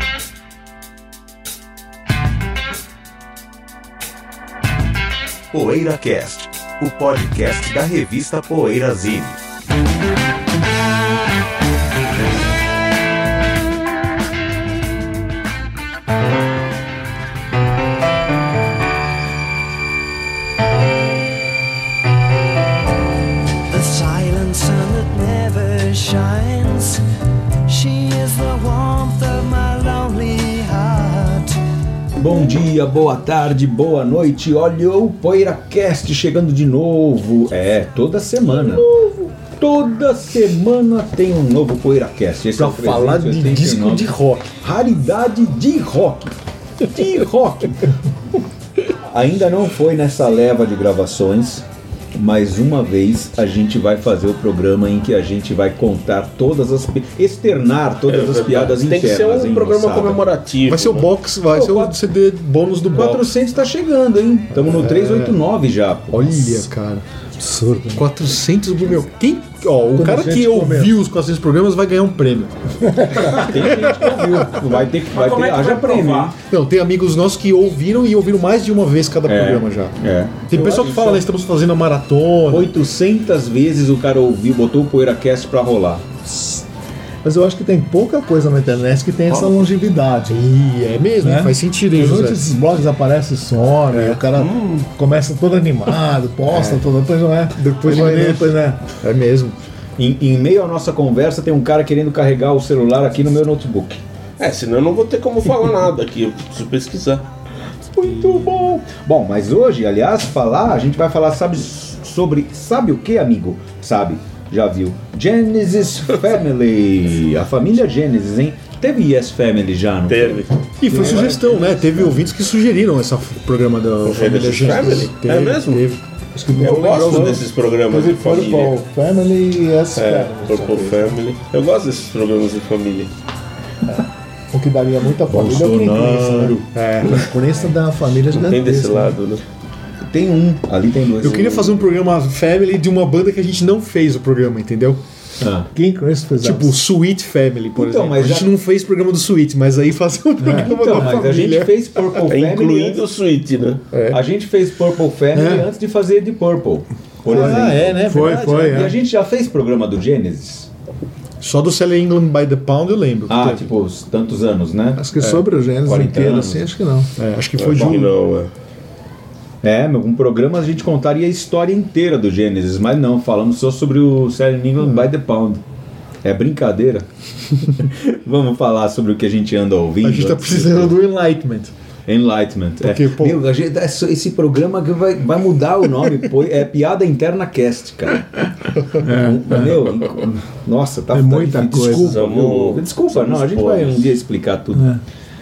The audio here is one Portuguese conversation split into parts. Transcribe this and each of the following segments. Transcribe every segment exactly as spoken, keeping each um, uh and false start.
PoeiraCast, o podcast da revista Poeirazine. The silent sun that never shines, she is the warmth of my lonely heart. Bom dia, boa tarde, boa noite. Olha o PoeiraCast chegando de novo. É, toda semana. Toda semana tem um novo PoeiraCast. Esse Pra é o falar de trezentos e oitenta e nove. disco de rock. Raridade de rock. De rock. Ainda não foi nessa leva de gravações, mas uma vez a gente vai fazer o programa em que a gente vai contar todas as... pi- externar todas as piadas Tem que internas. ser um hein, programa moçada? comemorativo. Vai ser o né? box, vai Pô, ser o quatro- C D bônus do box. quatrocentos tá chegando, hein? Estamos no trezentos e oitenta e nove já. pô. Olha, cara. Absurdo. quatrocentos, meu. Quem, ó, o Quando cara a gente que comenta. ouviu os quatrocentos programas vai ganhar um prêmio. Tem gente que ouviu. Vai ter que vai como ter, é que haja vai prêmio, provar? hein? Não, tem amigos nossos que ouviram e ouviram mais de uma vez cada programa já. É. Tem pessoal que fala, né? Estamos fazendo a maratona. oitocentas vezes o cara ouviu, botou o PoeiraCast pra rolar. Mas eu acho que tem pouca coisa na internet que tem essa longevidade. E é mesmo, Né? faz sentido, hein, Geralmente José? esses blogs aparecem e some, o cara começa todo animado, posta, todo, depois não é. Depois Ele vai, vê, né? depois né? É mesmo. Em, em meio à nossa conversa, tem um cara querendo carregar o celular aqui no meu notebook. É, senão eu não vou ter como falar nada aqui, eu preciso pesquisar. Muito bom! Bom, mas hoje, aliás, falar, a gente vai falar, sabe, sobre, sabe o que, amigo? Sabe, já viu? Genesis Family, a família Genesis, hein? Teve Yes Family já, não? Teve. E foi sugestão, né? Teve ouvintes que sugeriram esse programa da família Genesis Genesis. Family? Teve, É mesmo? Teve. Acho que não Eu vou lembrar gosto os nomes. desses programas de Teve Purple família. Family e S É, Family. Purple Family. Eu gosto desses programas de família. O que daria muita família é o Quem Conheça, né? É. Quem Conheça da família Não tem desse gigantesca, lado, né? Tem um, ali tem dois. Eu queria fazer um programa Family de uma banda que a gente não fez o programa, entendeu? Ah. Quem Conheça fez Tipo Sweet Family, por Então, exemplo. mas a gente já- não fez programa do Sweet, mas aí fazer um programa Então, da mas família. a gente fez Purple É, Family. incluindo o antes- Suite, né? A gente fez Purple Family É. antes de fazer de Purple. Por exemplo. Ah, é, né? Foi, Verdade, foi, né? E é. a gente já fez programa do Genesis? Só do Selling England by the Pound eu lembro. Ah, Teve. tipo, os tantos anos, né? Acho que sobre o Gênesis quarenta inteiro, anos. assim, acho que não. É, acho que foi de Acho que um. não, é. É, meu, um programa a gente contaria a história inteira do Genesis, mas não, falamos só sobre o Selling England by the Pound. É brincadeira? Vamos falar sobre o que a gente anda ouvindo. A gente tá precisando do Enlightenment. Enlightenment. Porque, é. pô- Meu, a gente- esse programa que vai, vai mudar o nome. pô, é Piada Interna Cast, cara. É, meu, nossa, tá É tá muita difícil. coisa. Desculpa, Vamos- viu? Desculpa, vamos não, a gente expor vai um isso. dia explicar tudo.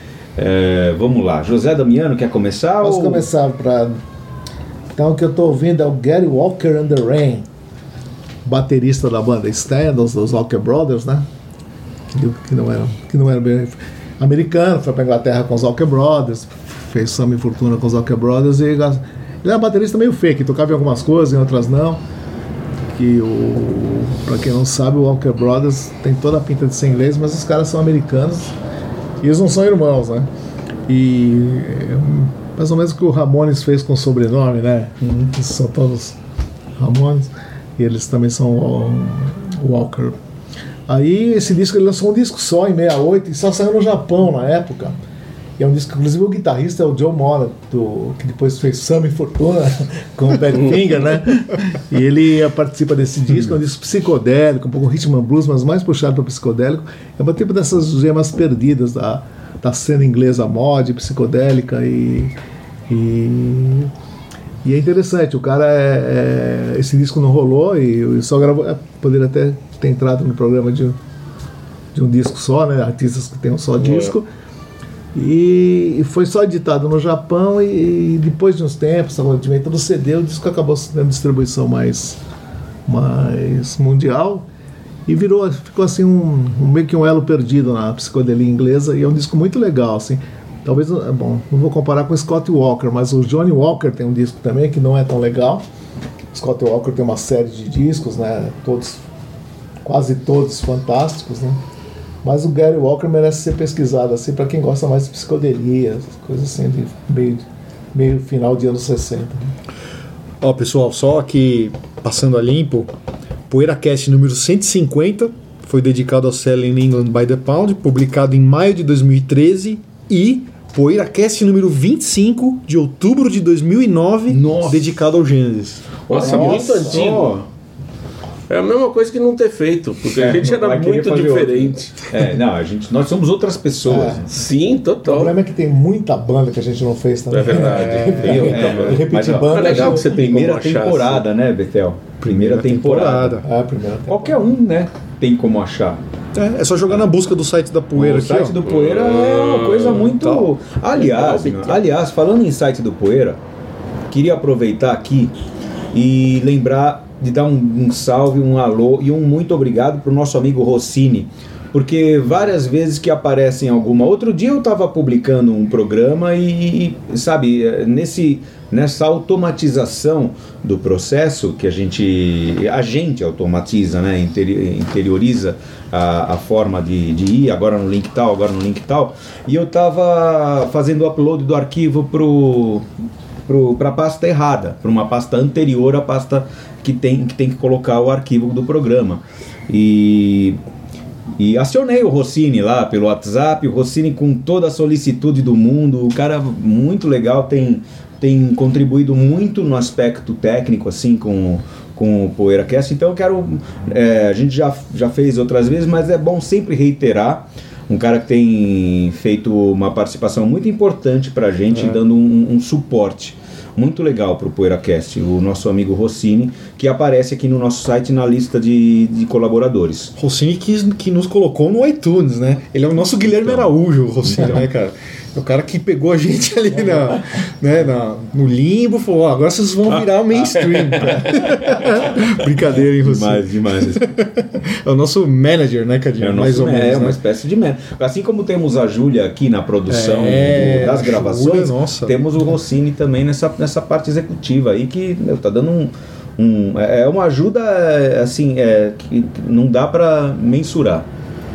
É, vamos lá. José Damiano, quer começar? Posso ou... começar para. Então o que eu tô ouvindo é o Gary Walker and the Rain, baterista da banda Stand, dos, dos Walker Brothers, né? Que, que não era, que não era bem americano, foi pra Inglaterra com os Walker Brothers, fez Samba e Fortuna com os Walker Brothers e ele é um baterista meio fake, tocava em algumas coisas, em outras não. Que o, pra quem não sabe, o Walker Brothers tem toda a pinta de ser inglês, mas os caras são americanos e eles não são irmãos, né? E é mais ou menos o que o Ramones fez com o sobrenome, né? Eles são todos Ramones e eles também são o Walker. Aí esse disco ele lançou um disco só em sessenta e oito e só saiu no Japão na época. E é um disco, inclusive o guitarrista é o Joe Moore, do, que depois fez Samba e Fortuna com o Badfinger, né? E ele participa desse disco, é um disco psicodélico, um pouco rhythm and blues, mas mais puxado para psicodélico. É um tipo dessas gemas perdidas da, da cena inglesa mod, psicodélica e, e, e é interessante. O cara é, é, esse disco não rolou e só gravou, é, poderia até ter entrado no programa de, de um disco só, né? Artistas que tem um só disco. E foi só editado no Japão e, e depois de uns tempos, o advento do C D, o disco acabou tendo distribuição mais, mais mundial e virou, ficou assim um, um meio que um elo perdido na psicodelia inglesa e é um disco muito legal, assim. Talvez, bom, não vou comparar com o Scott Walker, mas o Johnny Walker tem um disco também que não é tão legal. O Scott Walker tem uma série de discos, né, todos, quase todos fantásticos, né. Mas o Gary Walker merece ser pesquisado, assim, pra quem gosta mais de psicodelia, coisas assim, de meio, meio final de anos sessenta. Ó, pessoal, só aqui passando a limpo, PoeiraCast número cento e cinquenta foi dedicado ao Selling England by the Pound, publicado em maio de dois mil e treze, e PoeiraCast número vinte e cinco de outubro de dois mil e nove, Nossa. dedicado ao Gênesis. Nossa, muito antigo. É a mesma coisa que não ter feito, porque É, a gente era vai querer muito fazer diferente. É, não, a gente, nós somos outras pessoas. É. Sim, O total. problema é que tem muita banda que a gente não fez também. É verdade. É, Eu, é, também. repetir mas, ó, banda, é legal que você tem primeira como achar, temporada, né, Betel? Primeira, temporada. É, a primeira temporada. Qualquer um, né, tem como achar. É, é só jogar na busca do site da Poeira O aqui, site ó. do Poeira é uma coisa muito... Tal. Aliás, Legal, Betel. aliás, falando em site do Poeira, queria aproveitar aqui e lembrar de dar um, um salve, um alô e um muito obrigado para o nosso amigo Rossini, porque várias vezes que aparece em alguma... Outro dia eu estava publicando um programa e, e, sabe, nesse, nessa automatização do processo que a gente, a gente automatiza, né, interi- interioriza a, a forma de, de ir, agora no link tal, agora no link tal, e eu estava fazendo o upload do arquivo pro para a pasta errada, para uma pasta anterior à pasta que tem, que tem que colocar o arquivo do programa. E, e acionei o Rossini lá pelo WhatsApp, o Rossini com toda a solicitude do mundo, o cara muito legal, tem, tem contribuído muito no aspecto técnico, assim, com, com o PoeiraCast. Então eu quero, é, a gente já, já fez outras vezes, mas é bom sempre reiterar. Um cara que tem feito uma participação muito importante pra gente, é. dando um, um suporte muito legal pro PoeiraCast, o nosso amigo Rossini, que aparece aqui no nosso site na lista de, de colaboradores. Rossini que, que nos colocou no iTunes, né? Ele é o nosso Guilherme Então. Araújo, o Rossini, né, cara? É o cara que pegou a gente ali na, né, na, no limbo e falou, ó, agora vocês vão virar o mainstream. Brincadeira, hein, Rossini? Demais, demais. É o nosso manager, né, Cadinho? É, o Mais nosso, ou menos, é né? uma espécie de manager. Assim como temos a Júlia aqui na produção É, do- das a gravações, Júlia, nossa. temos o Rossini também nessa, nessa parte executiva aí, que meu, tá dando um, um... É uma ajuda, é, assim, é, que não dá pra mensurar.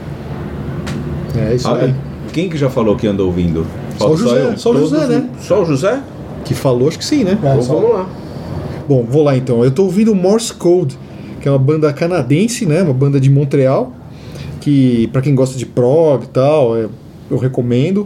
É isso Ah, aí. quem que já falou que anda ouvindo? Só o José, eu? só o José, Todos- né? Só o José? Que falou, acho que sim, né? É, Então só- vamos lá. Bom, vou lá então. Eu tô ouvindo Morse Code, que é uma banda canadense, né? Uma banda de Montreal, que pra quem gosta de prog e tal, é, eu recomendo.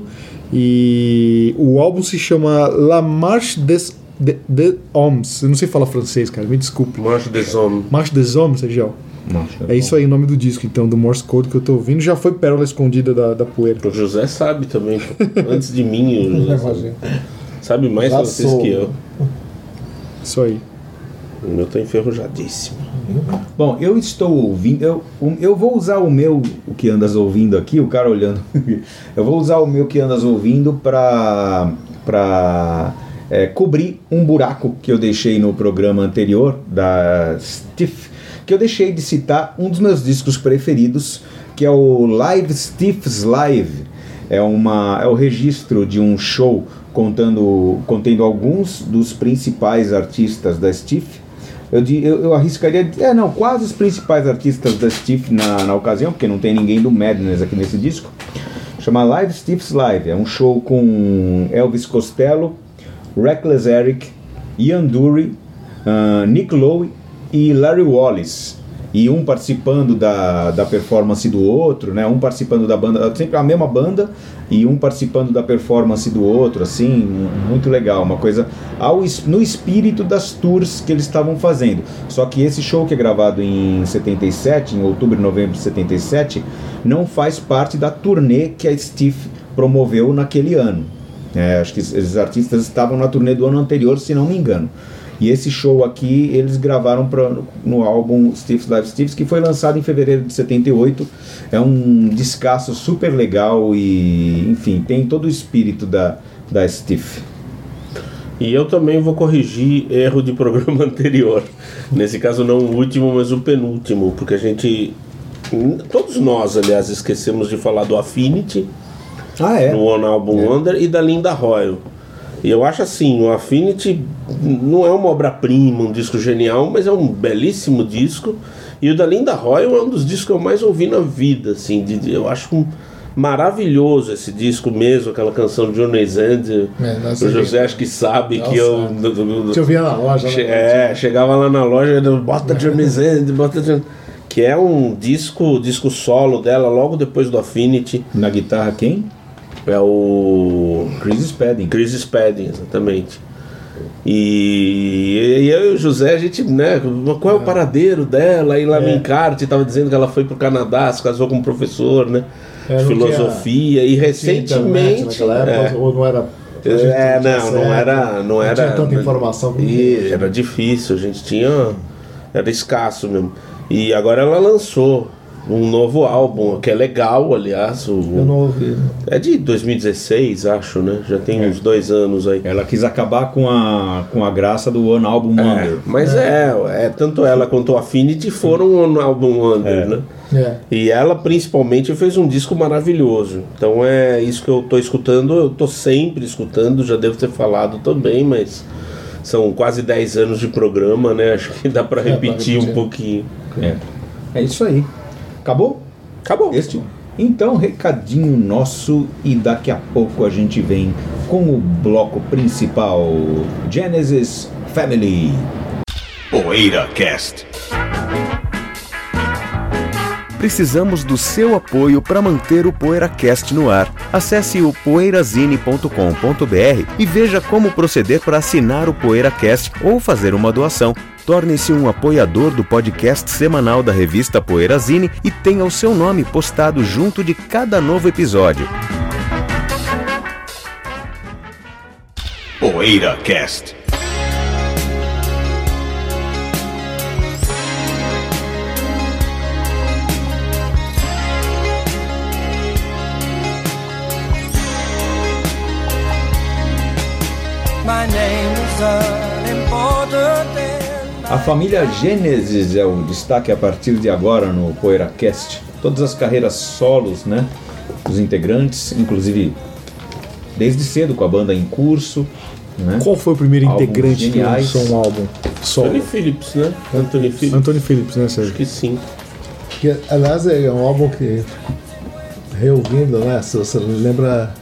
E o álbum se chama La Marche des, de, des Hommes. Eu não sei falar francês, cara, me desculpe. Marche des Hommes. Marche des Hommes, Sergio. Nossa, É isso aí o nome do disco, então, do Morse Code que eu tô ouvindo. Já foi Pérola Escondida da, da Poeira. O José sabe também. Antes de mim, o José sabe, Imagina. sabe mais Já francês sou. que eu. Isso aí. O meu tá enferrujadíssimo. Bom, eu estou ouvindo, eu, o- eu vou usar o meu, o que andas ouvindo aqui, o cara olhando, eu vou usar o meu que andas ouvindo para para é, cobrir um buraco que eu deixei no programa anterior da Stiff, que eu deixei de citar um dos meus discos preferidos, que é o Live Stiff's Live. É, uma, é o registro de um show contando, contendo alguns dos principais artistas da Stiff. Eu, di- eu, eu arriscaria dizer, é não, quase os principais artistas da Stiff na, na ocasião, porque não tem ninguém do Madness aqui nesse disco. Chama Live Stiff's Live. É um show com Elvis Costello, Reckless Eric, Ian Dury, uh, Nick Lowe e Larry Wallace. E um participando da, da performance do outro, né? Um participando da banda, sempre a mesma banda, e um participando da performance do outro, assim, muito legal, uma coisa ao, es- no espírito das tours que eles estavam fazendo. Só que esse show que é gravado em setenta e sete, em outubro e novembro de setenta e sete, não faz parte da turnê que a Stiff promoveu naquele ano. É, acho que esses artistas estavam na turnê do ano anterior, se não me engano. E esse show aqui eles gravaram pra, no álbum Stiff's Live Stiff's, que foi lançado em fevereiro de setenta e oito. É um descasso super legal e, enfim, tem todo o espírito da, da Stiff. E eu também vou corrigir erro de programa anterior. Nesse caso não o último, mas o penúltimo, porque a gente, todos nós, aliás, esquecemos de falar do Affinity Ah, é? no One Album É. Wonder e da Linda Royal. E eu acho assim, o Affinity não é uma obra-prima, um disco genial, mas é um belíssimo disco. E o da Linda Royal é um dos discos que eu mais ouvi na vida, assim, de, de, eu acho um, maravilhoso esse disco mesmo, aquela canção de Journey's End. É, o José acho que sabe nossa, que eu... Te ouvia na loja. Che, né? É, chegava lá na loja, bota Journey's End, bota... Que é um disco, disco solo dela, logo depois do Affinity. Na guitarra quem? É o... Chris Spedding. Chris Spedding, exatamente. E, e eu e o José, a gente, né, qual é o paradeiro dela? Aí lá no encarte estava dizendo que ela foi pro Canadá, se casou com um professor, né, é, de filosofia, tinha, e recentemente... Naquela época, é, ou não era... É, não, não era... Não, era, não tinha tanta informação. E era difícil, a gente tinha... Era escasso mesmo. E agora ela lançou um novo álbum, que é legal, aliás. O, eu não ouvi. É de dois mil e dezesseis, acho, né? Já tem é. uns dois anos aí. Ela quis acabar com a, com a graça do One Album Wonder. É, mas é. É, é, tanto ela quanto o Affinity foram um One Album Wonder, é. né? É. E ela, principalmente, fez um disco maravilhoso. Então é isso que eu tô escutando. Eu tô sempre escutando, já devo ter falado também, mas são quase dez anos de programa, né? Acho que dá pra repetir, é, pra repetir. um pouquinho. É. É isso aí. Acabou? Acabou. Este? Então, recadinho nosso e daqui a pouco a gente vem com o bloco principal, Genesis Family. PoeiraCast. Precisamos do seu apoio para manter o PoeiraCast no ar. Acesse o poeirazine ponto com ponto b r e veja como proceder para assinar o PoeiraCast ou fazer uma doação. Torne-se um apoiador do podcast semanal da revista Poeirazine e tenha o seu nome postado junto de cada novo episódio. PoeiraCast. My name is unimportant. A família Genesis é o destaque a partir de agora no PoeiraCast. Todas as carreiras solos, né, dos integrantes, inclusive desde cedo com a banda em curso, né? Qual foi o primeiro Álbuns integrante geniais. que lançou um álbum solo? Anthony Phillips, né? Anthony Phillips. Anthony Phillips, né, Sérgio? Acho que sim. Que, aliás, é um álbum que, reouvindo, né, se você lembra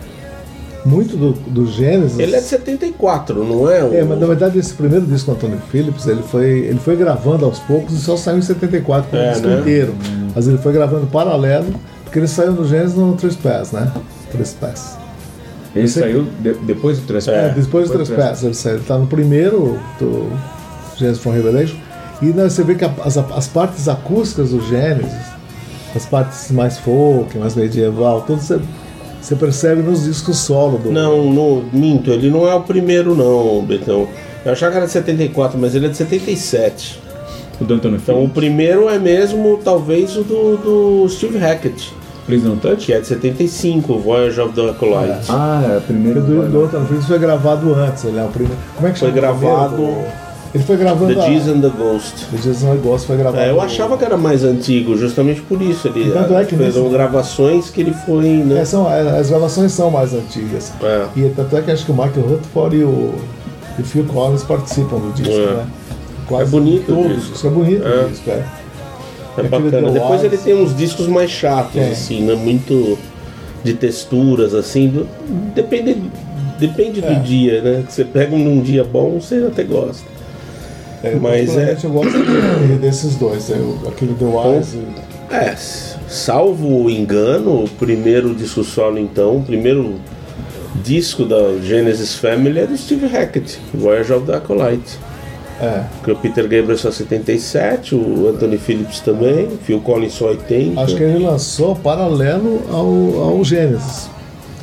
muito do, do Genesis. Ele é de setenta e quatro, não é? O... É, mas na verdade esse primeiro disco do Anthony Phillips, ele foi, ele foi gravando aos poucos e só saiu em setenta e quatro com o é, disco né? inteiro. Mas ele foi gravando paralelo, porque ele saiu no Genesis no Trespass, né? Trespass. Ele saiu de, depois do Trespass? É, depois do Trespass ele saiu. Ele tá no primeiro do Genesis from Revelation. E né, você vê que a, as, as partes acústicas do Genesis, as partes mais folk, mais medieval, tudo você... Você percebe nos discos solo do... Não, no, minto, ele não é o primeiro não, Betão. Eu achava que era de setenta e quatro, mas ele é de setenta e sete. O do Anthony Então o primeiro é mesmo, talvez, o do, do Steve Hackett. Please Don't Touch? Que é de setenta e cinco, Voyage of the Acolyte. É. Ah, é o primeiro do, do, do Anthony Phillips foi gravado antes, ele é o primeiro... Como é que Foi chama gravado... Do... Ele foi gravando... The a... Jesus and the Ghost. The Jesus and the Ghost foi gravado... É, eu achava que era mais antigo, justamente por isso. Ele tanto é que fez nesse... gravações que ele foi... Né? É, são, as gravações são mais antigas. É. E tanto é que acho que o Mark Rutherford e o, e o Phil Collins participam do disco, É. né? Quase É bonito o todos. disco. É bonito É. o disco, é. É bacana. Depois ele tem uns discos mais chatos, É. assim, né? Muito de texturas, assim. do- Depende, depende É. do dia, né? Que você pega num dia bom, você até gosta. É, Mas particularmente eu gosto de- desses dois, é, o- aquele The Wise e... É, s- salvo o engano, o primeiro disco solo, então, o primeiro disco da Genesis Family é do Steve Hackett, Voyage of the Acolyte. É, Porque o Peter Gabriel só setenta e sete, o Anthony Phillips também, o Phil Collins só oitenta. acho que ele lançou paralelo ao, ao Gênesis.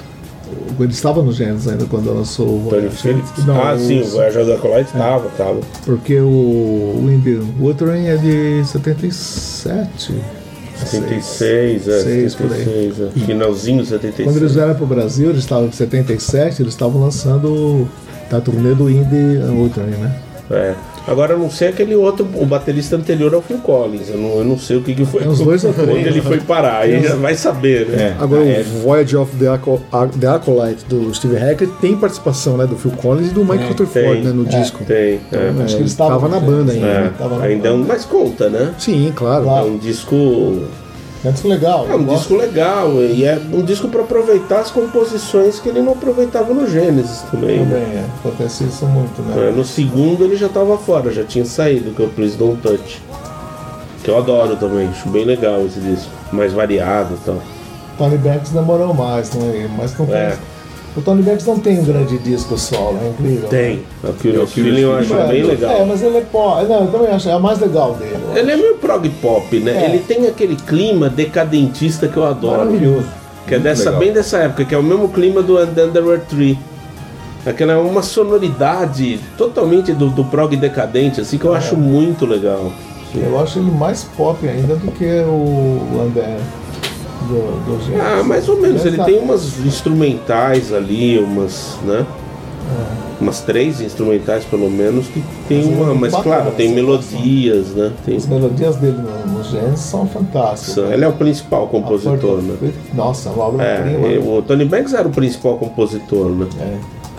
Ele estava no Gênesis ainda quando lançou o Anthony Phillips? Não, ah, o- sim, o Voyage of the Acolyte tava, tava. Porque o Windy Wuthering é de setenta e sete. setenta e seis, é, Seis, por setenta e aí. seis, é. Finalzinho de setenta e seis. Quando eles vieram para o Brasil, eles estavam em setenta e sete, eles estavam lançando a turnê do Windy Wuthering, né? É. Agora eu não sei aquele outro, o baterista anterior ao Phil Collins. Eu não, eu não sei o que, que foi. Tem uns dois ou três, onde ele né? foi parar. Aí já vai saber, né? É. Agora, É. o Voyage of the, Aco- the Acolyte do Steve Hackett tem participação, né, do Phil Collins e do Mike Rutherford, tem. né, no É. disco. Tem. É. É, Acho que ele eles estavam tava na banda ainda. É. né? Tava na Ainda é um, banda. mas conta, né? Sim, claro. Claro. É um disco. É um disco legal. É eu um gosto. disco legal. E é um disco para aproveitar as composições que ele não aproveitava no Gênesis também. Também, né? é. Acontece isso muito, né? É, no segundo ele já tava fora, já tinha saído, que é o Please Don't Touch. Que eu adoro também, acho bem legal esse disco. Mais variado e tal. Tony Banks demorou mais, não é? Mas não É. tem. O Tony Banks não tem um grande disco solo, é incrível. Tem. O Curious É, o Feeling eu acho É, bem É, legal. mas ele é pop. Não, eu também acho, é a mais legal dele. eu Ele é meio prog pop, né? É. Ele tem aquele clima decadentista que eu adoro. Maravilhoso. Que é Muito dessa, legal. bem dessa época, que é o mesmo clima do And Then There Were Three. Aquela é uma sonoridade totalmente do, do prog decadente, assim, que eu acho muito legal. Eu acho ele mais pop ainda do que o André do, do Gênesis. Ah, mais ou menos. Ele Essa- tem umas instrumentais ali, umas, né? Umas três instrumentais pelo menos que tem Mas é uma, muito mas bacana claro, tem essa melodias, né? Tem, As melodias dele no, no Gênesis são fantásticas. ele é o principal A compositor, Flor- né? Nossa, uma É, obra-prima. e o Tony Banks era o principal compositor, né? É.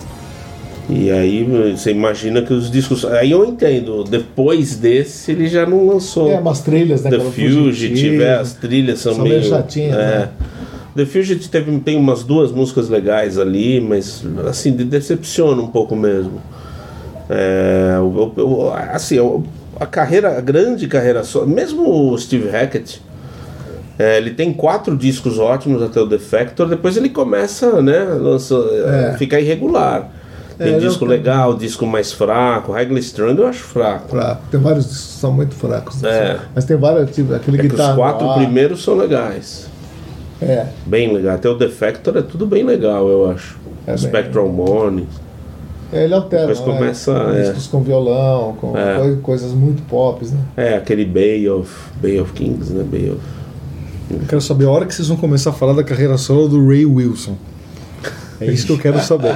E aí você imagina que os discos. Aí eu entendo, depois desse ele já não lançou. É, umas trilhas, né? The aquela Fugitive, é, as trilhas são, São meio. meio chatinhas, é. né? The Fugitive teve, tem umas duas músicas legais ali, mas assim, de- decepciona um pouco mesmo. É, o- o- o- assim, o- a carreira, a grande carreira só. Mesmo o Steve Hackett, é, ele tem quatro discos ótimos até o The Factor, depois ele começa, né, lança, É. fica irregular. Tem É, disco eu- legal, disco mais fraco. Highly Strung eu acho fraco. Fraco. Tem vários discos que são muito fracos. É. Mas tem vários, tipo, aquele É que os guitarra. quatro no ar. primeiros são legais. É. Bem legal. Até o The Factor é tudo bem legal, eu acho. É bem- Spectral Morning. É, ele altera. Depois né? começa, Com é. discos com violão, com É. coi- coisas muito pop, né? É, aquele Bay of, Bay of Kings, né? Bay of... Eu quero saber a hora que vocês vão começar a falar da carreira solo do Ray Wilson. É isso que eu quero saber.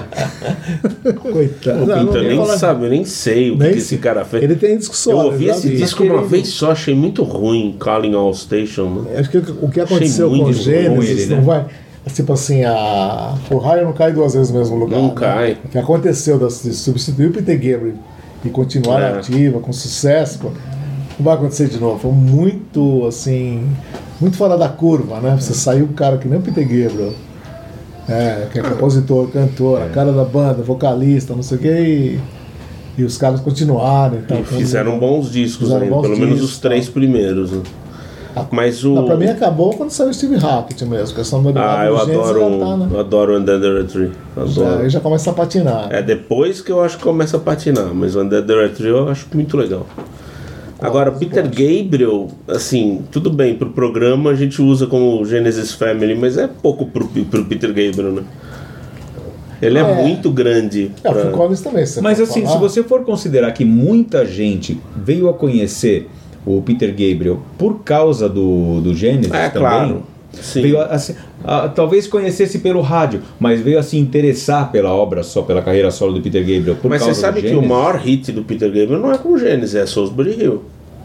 Coitado. O Não, Pinto, não eu vou nem falar- sabe, eu nem sei o que, Nem que esse sei. cara fez. Ele tem disco Eu solo. ouvi já esse vi. disco uma vez só, achei muito ruim, Calling All Station, né? Acho que o que aconteceu muito com o ruim Gênesis ele, né? não vai. Tipo assim, a... o raio não cai duas vezes no mesmo lugar. Não né? cai. O que aconteceu de substituir o Peter Gabriel e continuar É. ativa, com sucesso, pô, não vai acontecer de novo. Foi muito, assim, muito fora da curva, né? Você saiu um cara que nem o Peter Gabriel, é, que é compositor, cantor, a cara da banda, vocalista, não sei o quê, e, e os caras continuaram. Então, E fizeram bons discos Fizeram ainda, bons pelo menos discos, os três tá. primeiros. Né? Mas o. Não, pra mim acabou quando saiu o Steve Hackett mesmo, que a sonoridade Ah, eu do Gênesis adoro, já tá, né? eu adoro o Under the Tree. Já, Adoro. aí já começa a patinar. É depois que eu acho que começa a patinar, mas o Under the Tree eu acho muito legal. Agora, Peter Gabriel, assim, tudo bem, pro programa a gente usa como Genesis Family, mas é pouco pro, pro Peter Gabriel, né? Ele é, É. muito grande. É, o pra- Phil Collins também. você Mas pode assim, falar. se você for considerar que muita gente veio a conhecer o Peter Gabriel por causa do, do Gênesis É, também, claro. Sim. veio a, assim, a- talvez conhecesse pelo rádio, mas veio a se interessar pela obra só, pela carreira solo do Peter Gabriel por Mas causa você sabe do que o Gênesis. maior hit do Peter Gabriel não é com o Genesis, é Salisbury Hill.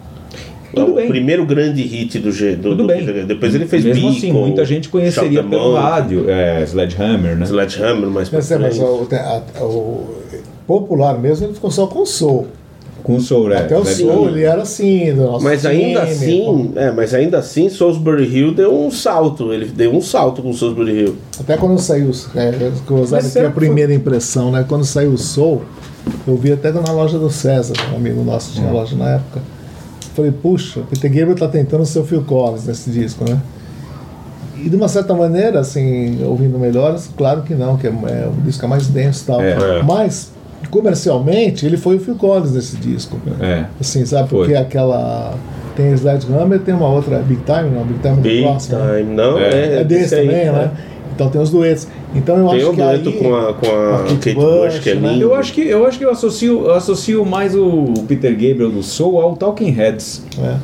Tudo o bem. primeiro grande hit do, G, do, Tudo do bem. Peter Gabriel. Depois ele fez Mesmo Beacon, assim, muita gente conheceria Shout the pelo Mountain, rádio, é, Sledgehammer, né? Sledgehammer, mais pra Mas, é, mas frente. o, a- o popular mesmo, ele ficou só com o soul. Com o Soul, é, Até o Sledgehammer. soul, ele era assim, do nosso Mas ainda time, assim, é, mas ainda assim, Salisbury Hill deu um salto. Ele deu um salto com Salisbury Hill. Até quando saiu, é, que eu usava Mas aqui a será que primeira impressão, né? Quando saiu o Soul, eu vi até na loja do César, um amigo nosso tinha loja na época. Falei, puxa, Peter Gabriel tá tentando ser o Phil Collins nesse disco, né? E de uma certa maneira, assim, ouvindo melhores, claro que não, que é, é o disco é mais denso e tal. É. Mas, comercialmente, ele foi o Phil Collins nesse disco. É. Assim, sabe? Foi. Porque aquela. Tem Sledgehammer, tem uma outra, Big Time, não, Big Time Big do próximo. né? Time, não, É. é, É desse aí, também, né? Então tem os duetos. Então eu Tem acho um que dueto aí, com a, com a a Kate Kate Bush, Bush, que é né? lindo. Eu acho que eu acho que eu associo, eu associo mais o Peter Gabriel do Soul ao Talking Heads. É.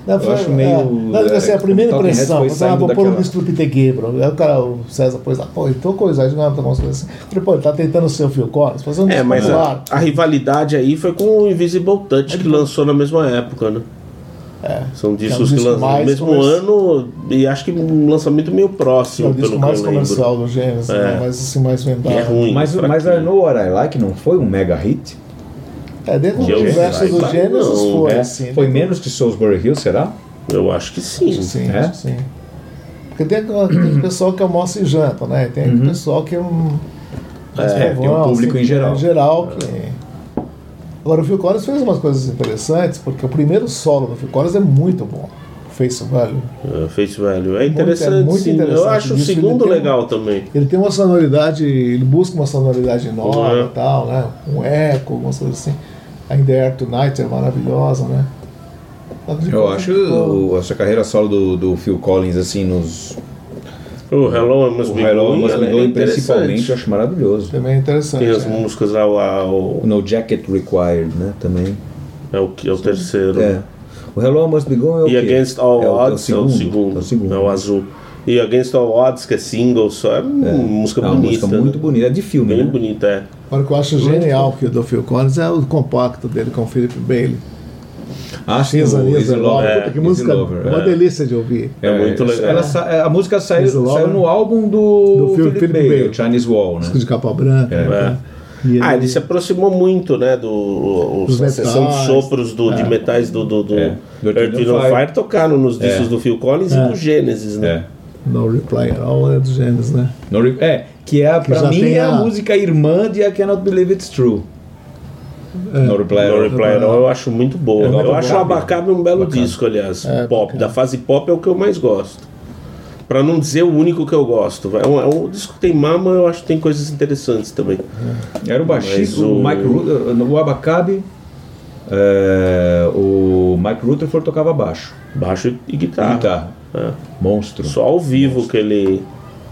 Não, Eu acho meio, É, não, deve ser é, a primeira Talking Heads impressão. foi Você, ah, saindo vou pôr o daquela- disco do Peter Gabriel. Aí o cara, o César, pôs lá, pô, então coisa, aí não tá com assim. Eu falei, pô, ele tá tentando ser o Phil Collins, fazendo um É, disco mas popular. a, a rivalidade aí foi com o Invisible Touch, que lançou na mesma época, né? É, São que é um discos que disco lançam no mais mesmo comerci- ano e acho que um lançamento meio que é próximo, o pelo disco que mais eu lembro. comercial do Gênesis, É. né? Mas assim, mais E é vendável. ruim. Mas, mas a fraquinho. No What I Like não foi um mega hit? É, dentro Que do eu universo saiba, do Gênesis não, foi, É, assim. foi né? menos que Salisbury Hill, será? Eu acho que sim. Sim, É? acho que sim. Porque tem aquela- aquele pessoal que almoça e janta, né? Tem aquele pessoal que é um. mais É, tem um povão, público em geral. Em geral que. Agora o Phil Collins fez umas coisas interessantes, porque o primeiro solo do Phil Collins é muito bom. Face Value. É, Face Value. É Muito- interessante, é muito sim. interessante. Eu acho o Isso, ele segundo tem um- legal também. Ele tem uma sonoridade, ele busca uma sonoridade nova Uhum. e tal, né? Um eco, algumas coisas assim. A In the Air Tonight é maravilhosa, né? Eu acho o- essa carreira solo do, do Phil Collins, assim, nos. O Hello, I Must O Be Hello Going, Must Be é Going, interessante. principalmente, eu acho maravilhoso. Também é interessante. Tem as é. músicas lá, o, O o, No Jacket Required, né? Também. é, o, que- é o terceiro. É. O Hello Must Be Going é o E quê? Against All é o, Odds é é o o segundo. segundo. É o segundo. É o azul. E Against All Odds, que é single, só é, uma música É uma bonita. música muito né? bonita. É de filme, Bem né? bonita, é. Agora o que eu acho genial que o do Phil Collins é o compacto dele com o Philip Bailey. Ah, sim, She's o an Easy Easy Lover. Lover. É, Puta, que Easy música, Lover, uma é. delícia de ouvir. É muito legal. Ela sa- a música saiu, Easy Lover. saiu no álbum do, Do Phil- Philip Philip Bailey, Bailey. o Chinese Wall, né? Disco de capa branca. É. né? E Ah, ele se aproximou muito, né, do o, Dos a sessão de metais. sopros do, de metais do, do, do É. Do Earth, Wind and Fire tocaram nos discos do Phil Collins e do Genesis, né? É. No Reply at All é do Gênesis, né? No Re- é, que é, pra já mim, tem é a... a- música irmã de I Cannot Believe It's True. No Reply at No All. Reply at All eu acho muito boa. É, eu muito acho o bom. Abacabe um belo Bacana. disco, aliás. É, pop. bacana. Da fase pop é o que eu mais gosto. Pra não dizer o único que eu gosto. É um, é um disco que tem mama, eu acho que tem coisas interessantes também. Era o baixista, Mas o o- Mike Rutherford, o Abacabe, é, o Mike Rutherford tocava baixo. Baixo e guitarra. Guitarra. É. Monstro. Só ao vivo que ele.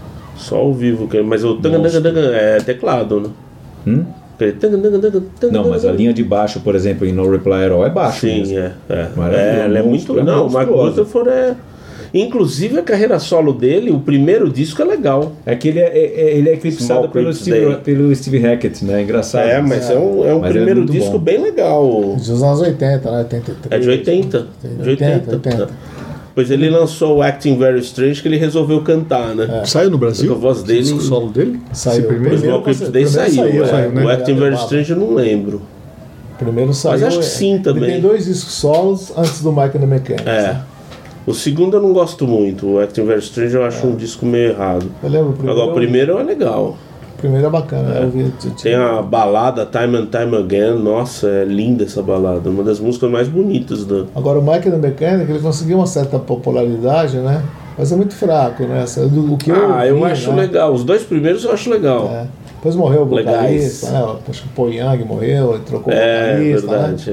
Só ao vivo que ele. Mas o tanga, tanga, tanga é teclado, né? Hum? Aquele tanga, tanga, tanga, tanga, Não, mas a tanga. linha de baixo, por exemplo, em No Reply at All é baixo. Sim, mesmo. é. É, Maravilhoso, é ela é muito. monstro, é Não, o Mark monstruosa. Rutherford é. Inclusive a carreira solo dele, o primeiro disco é legal. É que ele é, é- ele é eclipsado Small pelo Creeks Steve, Day. pelo Steve Hackett, né? Engraçado. É, mas é, um, é um Mas é primeiro muito disco bom. bem legal. Dos anos oitenta, né? oitenta e três. É de oitenta. De oitenta. oitenta. Pois ele lançou o Acting Very Strange, que ele resolveu cantar, né? Saiu no Brasil? A voz dele- O solo dele? Saiu. Esse primeiro? O Small Creeps Day primeiro saiu. é. saiu, né? O Acting Very Levava. Strange eu não lembro. Primeiro saiu. Mas acho que é. sim também. Ele tem dois discos solos antes do Mike and the Mechanics. É. O segundo eu não gosto muito. O Acting Very Strange eu acho um disco meio errado. Eu lembro, o primeiro, Agora o primeiro é legal. o primeiro é bacana. Eu vi, Tem a balada Time and Time Again. Nossa, é linda essa balada. Uma das músicas mais bonitas do. Agora o Mike and the Mechanic, ele conseguiu uma certa popularidade, né? Mas é muito fraco, né? Essa- do- O que eu Ah, eu ouvi, acho né? legal. Os dois primeiros eu acho legal. É. Depois morreu o Legais. vocalista, né? Acho que o Paul Young morreu, ele trocou o É, vocalista, verdade. né?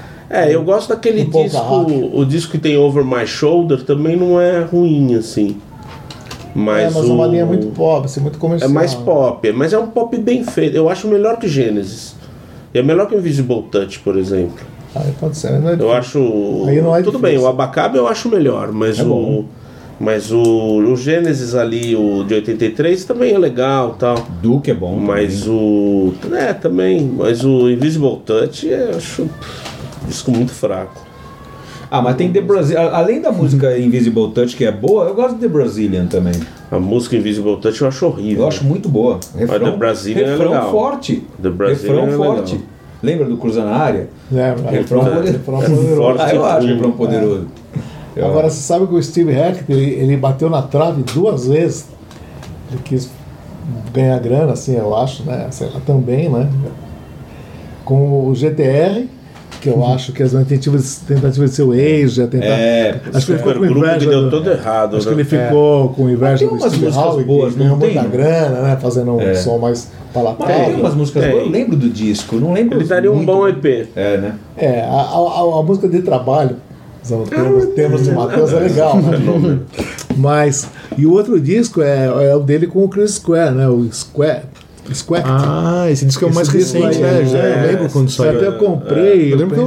É, eu gosto daquele Um pouco disco. rock. O disco que tem Over My Shoulder também não é ruim, assim. Mas, é, mas o... é uma linha muito pop, assim, muito É comercial. mais né? pop, mas é um pop bem feito. Eu acho melhor que Genesis. E é melhor que o Invisible Touch, por exemplo. Aí pode ser, não é Eu difícil. acho. Aí não é Tudo difícil. bem, o Abacabe eu acho melhor, mas É o. bom. Mas o, o Genesis ali, o de oitenta e três, também é legal tal. Duke é bom. Mas também. o. É, também. Mas o Invisible Touch eu acho um disco muito fraco. Ah, mas tem The Brazilian. Além da música Invisible Touch, que é boa, eu gosto de The Brazilian também. A música Invisible Touch eu acho horrível. Eu acho muito boa. Refrão, The Brazilian é refrão legal. forte. The Brazilian refrão é forte. legal. Lembra do Cruza na Área? É, Refrão é, poderoso. refrão poderoso. Forte. Ah, eu acho Sim. refrão poderoso. Eu- Agora, você sabe que o Steve Hackett, ele, ele bateu na trave duas vezes. Ele quis ganhar grana, assim, eu acho, né? Sei lá, também, né? Com o G T R, que eu acho que as tentativas, tentativas de ser o ex, já tentar... É, acho que ele ficou com grupo que inveja. deu do- todo errado, Acho né? que ele ficou com inveja Tem do umas Steve músicas Howe, boas, que ganhou não tem? muita grana, né? Fazendo um É. som mais Mas tem palatável. umas músicas Tem. boas. Eu lembro do disco, não lembro. Ele daria um muito. bom E P. É, né? É, a, a, a música de trabalho, usando termos, termos de Matheus, é legal, né? Mas, e o outro disco é, é o dele com o Chris Square, né? O Square. Square. Ah, esse disco é o mais Esse disco recente, aí, né? é, Já é, eu lembro quando Até saiu. eu comprei. Eu lembro que eu,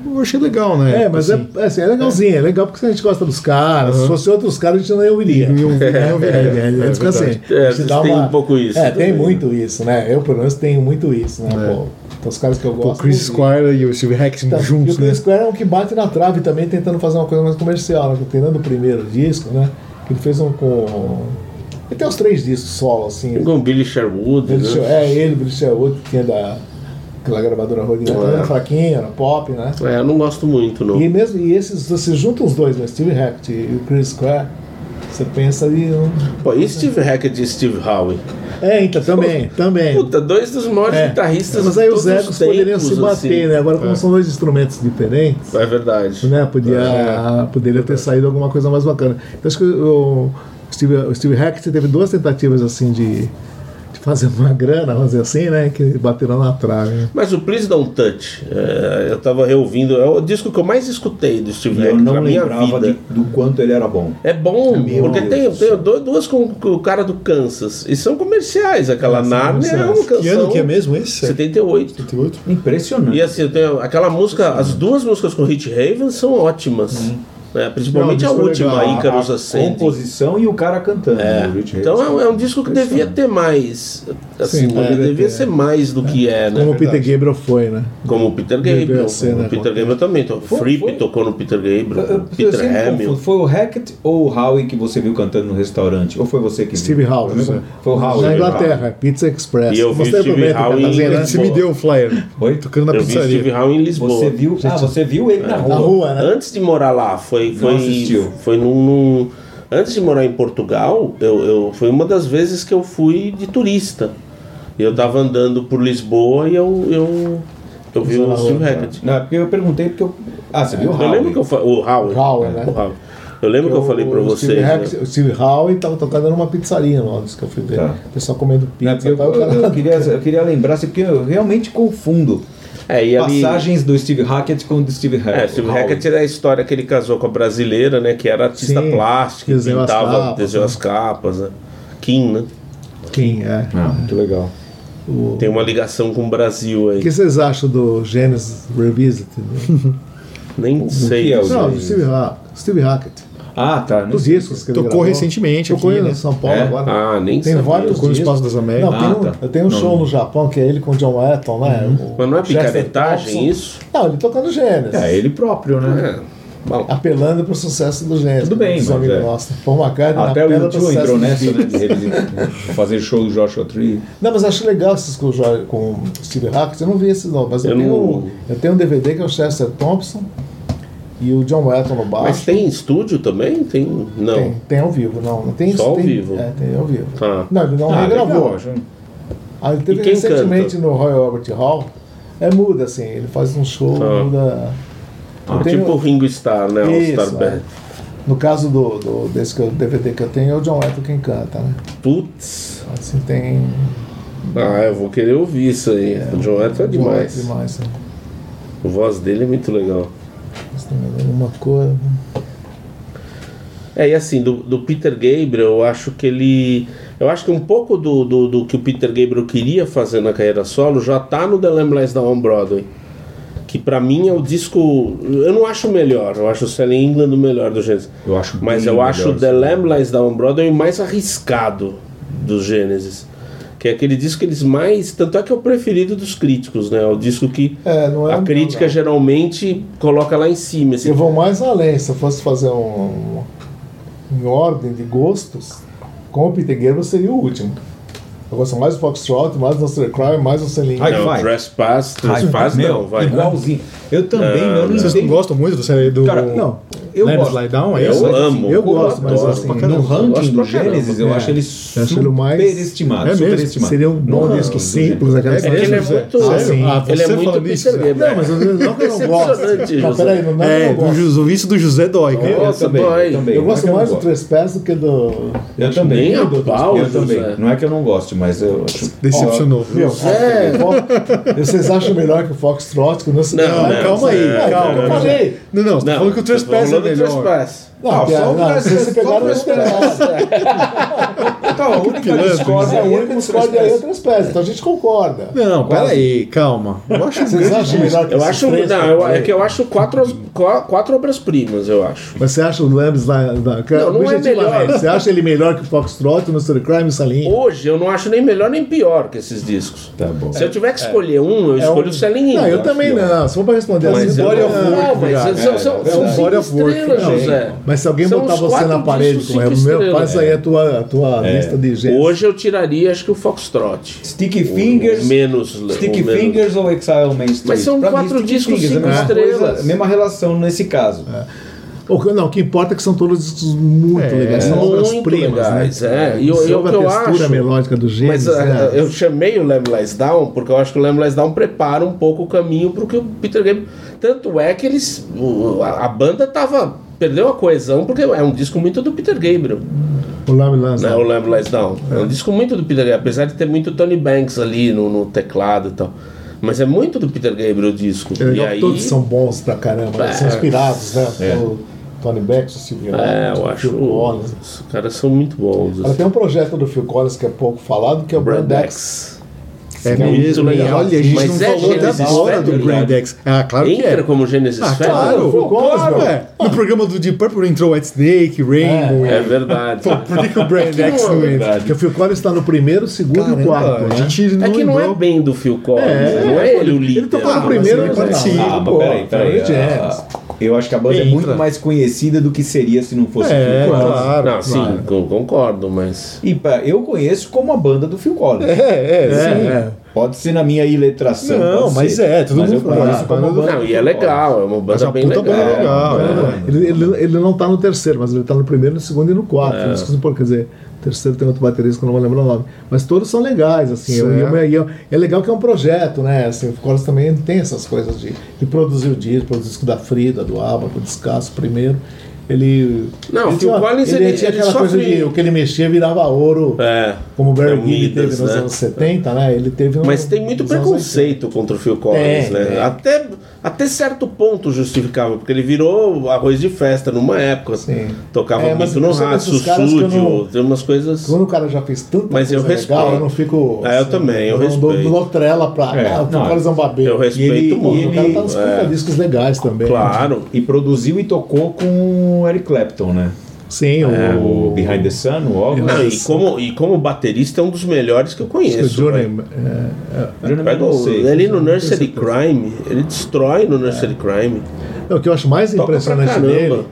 eu achei legal, né? É, mas assim, é, é, assim, é legalzinho, é legal porque a gente gosta dos caras. Se fosse outros caras, a gente não ouviria. Não ouviria, É, não é, ouviria. é, a gente fica assim. É, a gente vocês dá têm uma- um pouco isso É, tem também. muito isso, né? Eu, pelo menos, tenho muito isso, né? Pô, então, os caras que eu Pô, gosto. Chris eu ouvi. Squire e o Steve Hackett Então, juntos, e o né? Chris Squire é um que bate na trave também, tentando fazer uma coisa mais comercial, né? Tirando o primeiro disco, né? Que ele fez um com. Ele tem uns três discos solo, assim. Com o Billy Sherwood, Ele, né? É, ele, o British Wood, que tinha da. Aquela gravadora Rodrigo, É. era fraquinho, era pop, né? É, eu não gosto muito, não. E mesmo e esses, você junta os dois, né? Steve Hackett e o Chris Squire, você pensa ali. Um... Pô, e Steve Hackett e Steve Howe? É, então também, também. Puta, dois dos maiores É. guitarristas Mas aí de os todos egos poderiam se tempos, bater, assim. né? Agora, como são dois instrumentos diferentes, É verdade. né? Podia, poderia ter saído alguma coisa mais bacana. Então acho que o Steve, o Steve Hackett teve duas tentativas assim de, de fazer uma grana, vamos dizer assim, né? Que bateram na trave. Né? Mas o Please Don't Touch, é, eu tava reouvindo, é o disco que eu mais escutei do Steve E eu Hackett não na minha lembrava vida. de- do quanto ele era bom. É bom, Meu porque tem, Deus. tem do- duas com, com o cara do Kansas. E são comerciais. Aquela É, são Narnia é uma comerciais. canção. Que ano que é mesmo esse? setenta e oito. setenta e oito? Impressionante. E assim, eu tenho aquela música, as duas músicas com Rich Haven são ótimas. Né? Principalmente Não, a o disco é última, legal. Icarus a Ascending. composição e o cara cantando. É. o Rich Então Harrison. é, um- é um disco que devia ter mais. Assim, Sim, ele devia devia ter. ser mais do que é, né? Como o Peter Gabriel foi, né? Como o Peter Devia Gabriel. ser, O né? Peter Gabriel também. Então, Foi- Fripp foi- tocou no Peter Eu- Gabriel. eu- eu Peter sempre Hamill. confundo. Foi o Hackett ou o Howe que você viu cantando no restaurante? Ou foi você que Steve viu? Howe. Foi o Howe. Na Steve Inglaterra, Pizza Express. E eu vi Mostrei o Steve pro Beto, Howe em- Catazina, né? Você me deu um flyer. Oi? Tocando na Eu vi pizzaria. Steve Howe em Lisboa. Você viu? Ah, você viu ele na rua. Na rua, né? Antes de morar lá, foi, foi, assistiu. foi num, num- Antes de morar em Portugal, eu, eu, foi uma das vezes que eu fui de turista. Eu tava andando por Lisboa e eu, eu, eu vi o Steve Hackett. Não, porque eu perguntei porque eu. Ah, você viu o Eu Howe? lembro que eu falei. O Howe. Howe, né? O Howe. Eu lembro que eu falei pra O vocês. Steve, né? Hackett, o Steve Howe estava tocando numa pizzaria em Londres que eu fui ver. Tá. O pessoal comendo Não, pizza. eu, tal, o eu- cara- eu queria, eu queria lembrar, assim, porque eu realmente confundo É, e ali. passagens do Steve Hackett com o do Steve Hackett. É, Steve Hackett é a história que ele casou com a brasileira, né? Que era artista Sim, plástica, desenhou as pintava, capas, desenhou né? as capas, né? Kim, né? Quem é? Ah, muito legal. O... Tem uma ligação com o Brasil aí. O que vocês acham do Genesis Revisited? Nem sei. que é o disso. Não, Genesis? do Steve, Ha- Steve Hackett. Ah, tá. Dos discos que ele Tocou gravou. recentemente Tocou aqui, em né? São Paulo É? agora. Ah, nem Tem sabia. vários Tocou no discos. Espaço das Américas. Não, tem Ah, um, tá. eu tenho um Não. show no Japão que é ele com o John Wetton, né? O Mas não é Chester picaretagem Thompson. isso? Não, ele tocando Genesis. É, ele próprio, né? É. Bom, Apelando pro sucesso do Genesis. Tudo bem, dos mas amigos é. nossos. Paul McCartney Até o apela pro YouTube sucesso entrou dos nessa, né? Beatles. De revisitar, fazer show do Joshua Tree. Não, mas eu acho legal esses com o Jo- com o Steve Hackett. Eu não vi esses não, mas eu, Eu tenho, não- eu tenho um D V D que é o Chester Thompson e o John Wetton no baixo. mas tem estúdio também? Tem. Não. Tem, tem ao vivo, não. não tem, Só ao tem, vivo? É, tem ao vivo. Tá. Não, ele não Ah, regravou. legal, acho. Ah, ele teve E quem recentemente canta? no Royal Albert Hall. É muda, assim, ele faz um show, Ah. muda. Ah, Eu tenho- tipo o Ringo Starr, né? O Isso, Star Band. é. No caso do, do desse que eu- D V D que eu tenho, é o John Wetton quem canta, né? Putz. Assim tem. Ah, eu vou querer ouvir isso aí. o John Wetton é John Wetton demais. demais, né? A voz dele é muito legal. Mas tem alguma coisa. É, e assim, do, do Peter Gabriel, eu acho que ele. Eu acho que um pouco do, do, do que o Peter Gabriel queria fazer na carreira solo já tá no The Lamb Lies Down on Broadway. Que pra mim é o disco. Eu não acho o melhor, eu acho o Selling England o melhor do Genesis. Eu acho Mas bem eu acho melhor, o The sim. Lamb Lies Down on Broadway o mais arriscado dos Genesis. Que é aquele disco que eles mais. Tanto é que é o preferido dos críticos, né? É o disco que É, não é a o meu, crítica não. geralmente coloca lá em cima. Assim. Eu vou mais além, se eu fosse fazer um, um em ordem de gostos, com o Peter Gabriel seria o último. Eu gosto mais do Foxtrot, mais do Monster Cry, mais do Celine. Ai, Não, vai. Trespass, Ai, Trespass meu, não, vai. igualzinho. Eu também, Não, eu não Vocês não entendo. gostam muito do série do. Cara, não, eu Let It gosto. Lie Down? É Eu isso? amo. Eu gosto, mas adoro assim, pra No caramba. Eu ranking gosto do pra caramba. Gênesis, eu É. acho ele Eu acho ele mais- superestimado. É mesmo? superestimado. Seria um No bom ranking disco do simples, Gênesis. aquela É que ele é José? muito. Ah, sim. Ah, ele é você muito falando isso, Peter José. Gabriel. Não, mas eu não que eu não gosto. Decepcionante, Não, José. peraí, não, não, É, eu não do, gosto. Ju- o vício do José dói, cara. Eu Nossa, também, dói. eu também. Eu Não é gosto que eu mais não do gosto. Trespass do que do. Eu acho também. nem a do- pau, Eu José. também. Não é que eu não goste, mas eu acho. Decepcionou. Meu, É. Fo- vocês acham melhor que o Foxtrot? Que o nosso... Não, Ah, não, calma aí, é, calma. Eu falei. Não, não, você tá falando que o Trespass é falando do melhor. Trespass. Não, Ah, que- só o não, Trespass- vocês se pegaram só o no Trespass. Trespass. Tá Calma, a única Pilantra, discórdia É, aí o é único com os discorde aí é três outras peças, então a gente concorda. Não, peraí, calma. Eu acho um Vocês grande acham disco. melhor que Eu esses acho. três Não, que eu, falei? é que eu acho quatro, qua- quatro obras-primas, eu acho. Mas você acha o Lambs na, na, Não, não é objetivamente, melhor. Você acha ele melhor que o Foxtrot, o Mystery Crime e o Salinho? Hoje eu não acho nem melhor nem pior que esses discos. Tá bom. Se eu tiver que escolher um, eu escolho o Selling Não, In. eu também não. Se for pra responder Mas assim, eu body of não, work, não, mas cara. são, são, É são um cinco body of work. estrelas, Não, José. Mas se alguém São botar os você quatro na parede discos, com o cinco meu, estrelas. faz aí a tua, a tua lista de gêneros. Hoje eu tiraria, acho que o Foxtrot. Sticky Fingers, Menos. Sticky o menos- Fingers ou Exile on Main Street? Mas são Pra mim, quatro Sticky discos, Fingers, cinco é a mesma estrelas. coisa, mesma relação nesse caso. O que- não, o que importa é que são todos discos muito legais, são muito obras-primas, né? legais, é. E eu- eu- Sobre o que eu a textura acho- melódica do gêneros. Mas né? uh, eu chamei o Lamb Lies Down porque eu acho que o Lamb Lies Down prepara um pouco o caminho para o que o Peter Gabriel. Tanto é que eles. o- a, a banda tava. Perdeu a coesão porque é um disco muito do Peter Gabriel, O Lamb Lies né? Down. O Lamb Lies Down. É. um disco muito do Peter Gabriel, apesar de ter muito Tony Banks ali no, no teclado e tal. Mas é muito do Peter Gabriel o disco. É legal e que aí, todos são bons pra caramba, né? são É. inspirados, né? Pelo Tony Beck, o Steve É, Wonder, eu o acho. Phil Collins. Os caras são muito bons. Agora Assim. tem um projeto do Phil Collins que é pouco falado, que é o Brand X. Brandex. É que é muito mesmo, legal. olha, a gente Mas não é falou até Genesis agora Family, do Brand X. Ah, claro que Entra é. como Genesis Ah, Family? claro, Phil Collins, claro, meu. é. No programa do Deep Purple entrou White Snake, Rainbow. É verdade. Pô, por que, que o Brand X não entra? Porque o Phil Collins está no primeiro, segundo e o quarto, Caramba, né? a gente não É que não é lembrou. bem do Phil Collins, É, não é ele o líder. ele tocou Ah, no primeiro mas ele e participa. Ah, mas pô, peraí, peraí. Family Jams. Ah, eu acho que a banda é Entra. muito mais conhecida do que seria se não fosse É, o Phil Collins. claro. Não, sim, claro. con- concordo, mas. E pá, eu conheço como a banda do Phil Collins. É, é, sim. É, Pode ser na minha iletração. Não, pode mas ser. é, todo Mas mundo eu conheço fala, como banda do- banda Não, do e é Phil legal, é uma Mas banda a bem puta legal. banda legal, É. é. Ele, ele, ele não tá no terceiro, mas ele tá no primeiro, no segundo e no quarto. É. Não esqueci, por- Quer dizer, o terceiro tem outro baterista que eu não vou lembrar o nome. Mas todos são legais, assim. Eu- Certo. eu- eu- é legal que é um projeto, né? Assim, o Collins também tem essas coisas de, de produzir o disco, produzir o disco da Frida, do Alba, do Descasso primeiro. Ele. Não, ele o Phil tinha, Collins, ele, ele- tinha ele aquela coisa sofre- de o que ele mexia virava ouro, É. como o Barry É um Gibb Midas, teve nos né? anos setenta, né? Ele teve no- Mas tem muito nos anos preconceito contra o Phil Collins, Tem, né? tem. Até, até certo ponto justificável, porque ele virou arroz de festa numa época. Sim. Tocava É, mas muito no são raço, desses caras que eu sujo, não- tem umas coisas. Quando o cara já fez tanta Mas eu coisa legal, respeito. eu não fico. É, eu também, eu não dou- respeito. Não dou trela pra. É, ah, o Phil não, Collins é um babeiro. Eu respeito E ele- muito. e O cara tá nos é, cinquenta discos legais também. claro. E produziu e tocou com o Eric Clapton, né? Sim, o, O Behind the Sun, o August. Não, e, como, e como baterista é um dos melhores que eu o conheço. Johnny. velho. é, Johnny Pega não o- sei. ele no Nursery Crime, ele destrói no Nursery Crime. é, o que eu acho mais Toca pra impressionante caramba. dele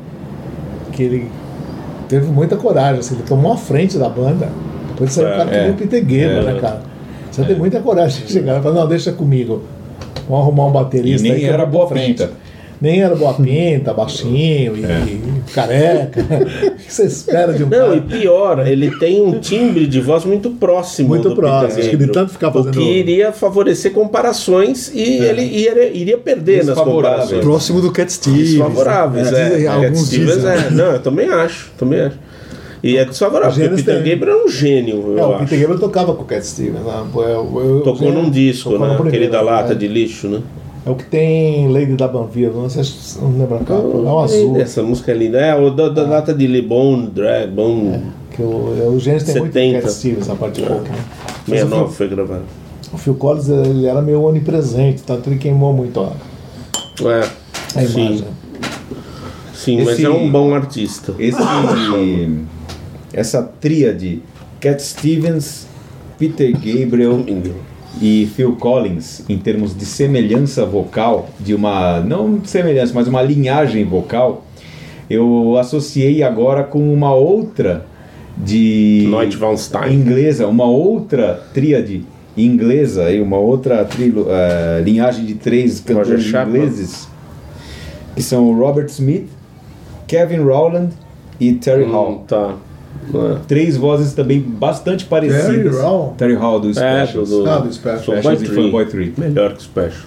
que ele teve muita coragem, assim, ele tomou a frente da banda. Depois saiu É, um cara que é. nem o Peter Gabriel, É. né, cara? Você tem muita coragem de chegar e falar, não, deixa comigo. Vamos arrumar um baterista. E nem aí que eu era vou boa pra frente." pinta. Nem era boa pinta, baixinho e, e careca. O que você espera de um Não, cara? e pior, ele tem um timbre de voz muito próximo Muito do próximo, Peter acho que de Gabriel, tanto ficar o fazendo- que iria favorecer comparações e ele iria, iria perder nas Desfavorável. comparações. Próximo do Cat Stevens. Desfavoráveis, né? é. Dizem- Cat Alguns Stevens dizem. é. Não, eu também acho, também acho. E é desfavorável, porque o Gênesis Peter tem- Gabriel é um gênio, eu É, o acho. Peter Gabriel tocava com o Cat Stevens. Né? Eu- eu- Tocou eu- num disco, tocou né? no Aquele primeiro, da lata né? de lixo, né? É o que tem Lady da Banville, não sei se não lembra a capa. É um azul. Essa música é linda. É, o da, da lata de li- Bone, Drag, Bone. Que o, o Gênesis tem muito setenta. Cat Stevens, a parte de folk. Né? Mas sessenta e o, nove Phil, foi gravado. o Phil Collins ele era meio onipresente, tanto ele queimou muito a, É, a sim, imagem. sim, mas Esse- é um bom artista. Esse, essa tríade, Cat Stevens, Peter Gabriel e Phil Collins, em termos de semelhança vocal, de uma, não semelhança, mas uma linhagem vocal, eu associei agora com uma outra de Noite Von Stein. inglesa, uma outra tríade inglesa, e uma outra trilo, eh, linhagem de três cantores Chapman. ingleses, que são o Robert Smith, Kevin Rowland e Terry Hum, Hall. tá. É. Três vozes também bastante parecidas. Hall? Terry Hall do É, Specials. do, do, Ah, do Special. Specials e Fanboy Fanboy Tree. Tree. Melhor que o Special.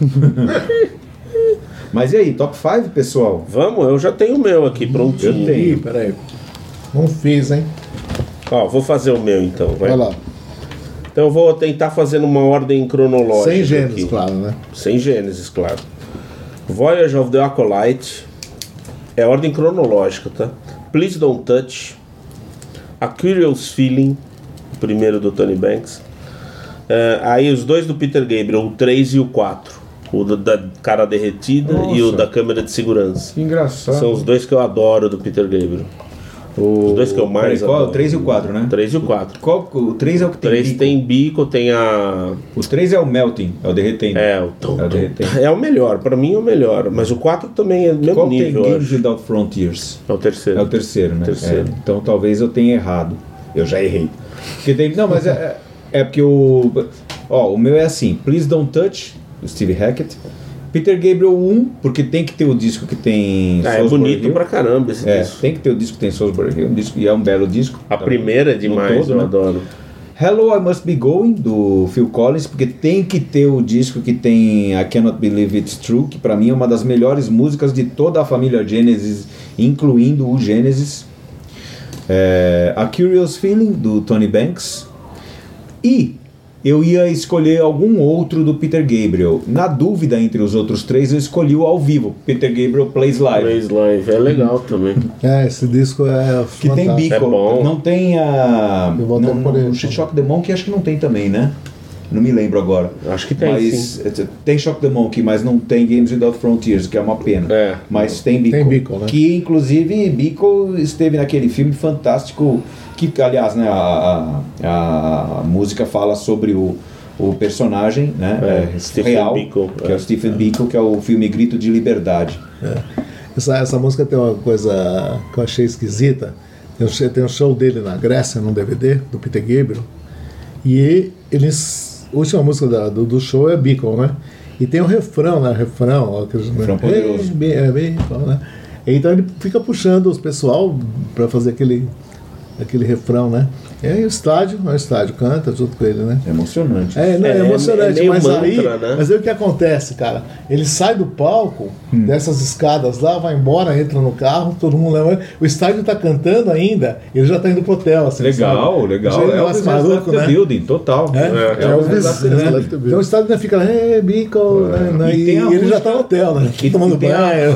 Mas e aí, top cinco, pessoal? Vamos, eu já tenho o meu aqui prontinho. Eu tenho. Ih, peraí. Não fiz, hein? Ó, vou fazer o meu então. Vai. Vai lá. Então eu vou tentar fazer numa ordem cronológica. Sem gêneros, aqui. claro, né? Sem Gênesis, claro. Voyage of the Acolyte. É ordem cronológica, tá? Please Don't Touch. A Curious Feeling. o primeiro do Tony Banks. É, aí os dois do Peter Gabriel, o três e o quatro. O da, da cara derretida Nossa. e o da câmera de segurança. Que engraçado. São os dois que eu adoro do Peter Gabriel. O... Os dois que eu mais Peraí, qual? adoro. O três e o quatro, né? O três e o quatro. Qual, o três é o que O tem três bico. tem bico, tem a... O três é o melting, é o derretendo. É, o tom, É o tom. derretendo. É o melhor, pra mim é o melhor. Mas o quatro também é do mesmo Qual tem nível, eu Games acho. Without Frontiers? É o terceiro. É o terceiro, né? Terceiro. É, então talvez eu tenha errado. Eu já errei. Porque tem, não, mas é, é porque o... Ó, o meu é assim. Please Don't Touch, o Steve Hackett. Peter Gabriel um, porque tem que ter o disco que tem Ah, é Salisbury bonito Hill. pra caramba esse É, disco. tem que ter o disco que tem Salisbury Hill, um disco, e é um belo disco. A primeira é No demais, todo, eu né? adoro. Hello, I Must Be Going, do Phil Collins, porque tem que ter o disco que tem I Cannot Believe It's True, que pra mim é uma das melhores músicas de toda a família Genesis, incluindo o Genesis. É, A Curious Feeling, do Tony Banks. E eu ia escolher algum outro do Peter Gabriel. Na dúvida entre os outros três, eu escolhi o ao vivo, Peter Gabriel Plays Live. Plays Live é legal também. É, esse disco é Que tem fantástico. bico, É bom. não tem a... Eu vou não, até por não, ele. o Shock the Monkey acho que não tem também, né? Não me lembro agora. Acho que tem, mas sim. tem Shock the Monkey, mas não tem Games Without Frontiers, que é uma pena. É. Mas tem Bico. Tem Bico, né? Que inclusive Bico esteve naquele filme fantástico, que aliás, né, a, a, a música fala sobre o, o personagem, né, É, é, Stephen real, Biko, que é, é. o Stephen Biko, que é o filme Grito de Liberdade. Essa, essa música tem uma coisa que eu achei esquisita. Tem um, show- tem um show dele na Grécia, num D V D, do Peter Gabriel. E eles. A última música da- do, do show é Beacon, né? E tem um refrão, né? Refrão, ó, aqueles, Refrão poderoso. Be- é, Beacon, né? Então ele fica puxando os pessoal pra fazer aquele, aquele refrão, né? E aí o estádio, o estádio canta junto com ele, né? É emocionante. É, não, é, É, é emocionante, meio mas, aí, mantra, né? mas aí o que acontece, cara? Ele sai do palco, Hum. dessas escadas lá, vai embora, entra no carro, todo mundo leva. O estádio tá cantando ainda, ele já tá indo pro hotel. Assim, Legal, sabe? legal. Já É o negócio Elvis maluco, Left the né? Building, total. É, É, é, Elvis o Left the né? Building. Então o estádio ainda fica, hey, Bico, né? né? E E, tem a e ele música- já tá no hotel, né? E- Tomando e tem a- banho.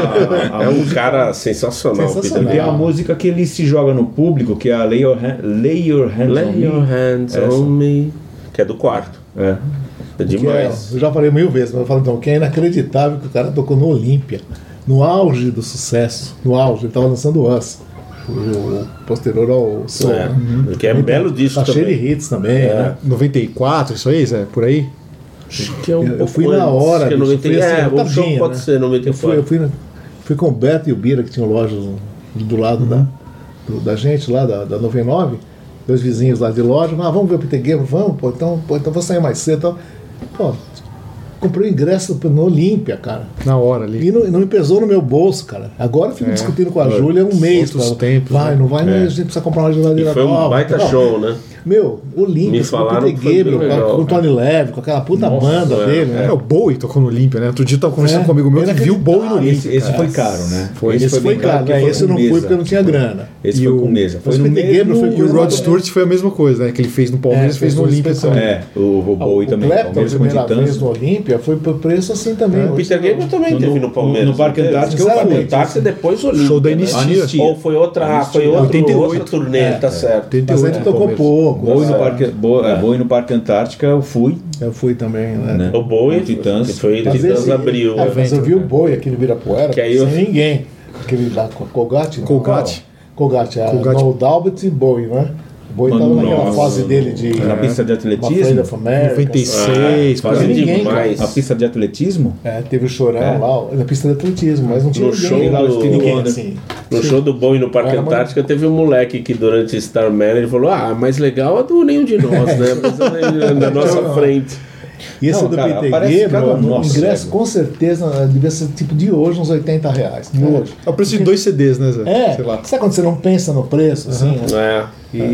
a- É um cara sensacional, Sensacional. Tem Peter a Gabriel. música que ele se joga no público, que é a Lay Your, Hand, Lay Your Hands on Lay Me. your hands Essa. on me. Que é do quarto. É. É Que é, demais. eu já falei mil vezes, mas eu falo então, que é inacreditável que o cara tocou no Olímpia, no auge do sucesso, no auge, ele tava lançando Us, o, o posterior ao Soul, É, né? que é um belo disco Tá cheio de também. hits também, né? noventa e quatro, isso aí, Zé? Por aí? Acho que é um Eu, eu pouco fui na antes, hora, que é bicho, noventa e- fui assim, é, o tardinha, show pode né? ser noventa e Eu fui, eu quatro. fui, na- fui com o Beto e o Bira, que tinham lojas do, do lado da, do- da gente lá, da, da noventa e nove, dois vizinhos lá de loja, ah, vamos ver o Peter Gabriel, vamos, pô, então, pô, então vou sair mais cedo. Então, pô, comprei o ingresso no Olímpia, cara. Na hora ali. E não, não me pesou no meu bolso, cara. Agora eu fico discutindo com a Júlia um mês. Outros pra- tempos, vai, né? não vai, não, a gente precisa comprar uma E geladeira foi um nova. baita Não, show, né? Meu, Olímpia, Me com o falaram Peter que foi Gabriel, bem com, legal, com o Tony Levy, com aquela puta banda é, dele, né? É, o Bowie tocou no Olímpia, né? Outro dia eu tava conversando É, com um amigo meu que era viu o aquele- Bowie no Ah, Olímpia. Esse, esse foi caro, né? Foi. Esse, foi bem caro, porque né? foi Esse eu com não fui mesa. porque eu não tinha grana. Esse E foi o- com mesa. Foi mas no o Peter mesmo... Gabriel foi E o coisa Rod nada. Stewart foi a mesma coisa, né? Que ele fez no Palmeiras, É, fez no fez Olímpia especial. também. É, o, o Bowie o também. Clapton, a Palmeiras com primeira vez Titãs. no Olímpia, foi por preço assim também. O Peter Gabriel também No- teve no Palmeiras. no Parque não teve? Antártico, No eu Parque fui. Antártico e depois o Olímpia. Show da né? Anistia. Anistia. Ou foi outra, foi outro, oitenta e oito. outra turnê, tá certo. oitenta e Mas oito, ele tocou Palmeiras. pouco. Bowie no, né? Parque, Bo, é, Bowie no Parque Antártica eu fui, Eu fui também, né? né? O Bowie, O Titãs. que foi Mas Titãs esse- abriu. Ah, mas eu vi o Boi, aquele Virapuera, Que aí eu- sem ninguém. Aquele lá, com a Colgate. não, Colgate. qual? Colgate, a Colgate. no Dalbert e Boi, né? O Boi Mano, estava naquela nossa. fase dele de... Na pista de Uma atletismo? Afraid of America, noventa e seis, Ah, fazia Não tinha ninguém, demais. A pista de atletismo? É, teve o Chorão É. lá, na pista de atletismo, mas não tinha No ninguém. show lá, do- ninguém Wonder. assim. No show do Bowie no Parque Era uma- Antártica teve um moleque que durante Starman ele falou: ah, mais legal é do nenhum de nós, né? Mas é na nossa frente. E esse Não, do cara, Peter parece Gabriel, cada o nossa, ingresso cego. com certeza devia ser tipo de hoje, uns oitenta reais. De hoje. É o preço de dois C Ds, né, Zé? É, Sei lá. sabe quando você não pensa no preço, assim? né? É.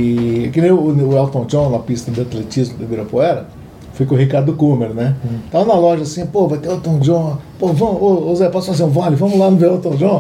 E que nem o, o Elton John na pista de atletismo do Ibirapuera, fui com o Ricardo Kummer, né? Tava na loja assim, pô, vai ter Elton John, pô, vamos, ô, ô Zé, posso fazer um vale? Vamos lá no ver Elton John?